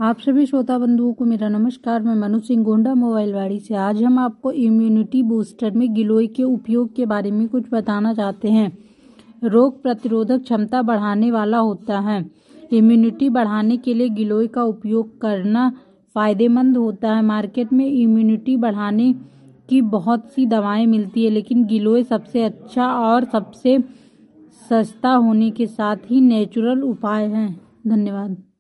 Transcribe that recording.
आप सभी श्रोता बंधुओं को मेरा नमस्कार। मैं मनु सिंह गोंडा मोबाइलवाड़ी से। आज हम आपको इम्यूनिटी बूस्टर में गिलोय के उपयोग के बारे में कुछ बताना चाहते हैं। रोग प्रतिरोधक क्षमता बढ़ाने वाला होता है। इम्यूनिटी बढ़ाने के लिए गिलोय का उपयोग करना फायदेमंद होता है। मार्केट में इम्यूनिटी बढ़ाने की बहुत सी दवाएं मिलती है, लेकिन गिलोय सबसे अच्छा और सबसे सस्ता होने के साथ ही नेचुरल उपाय है। धन्यवाद।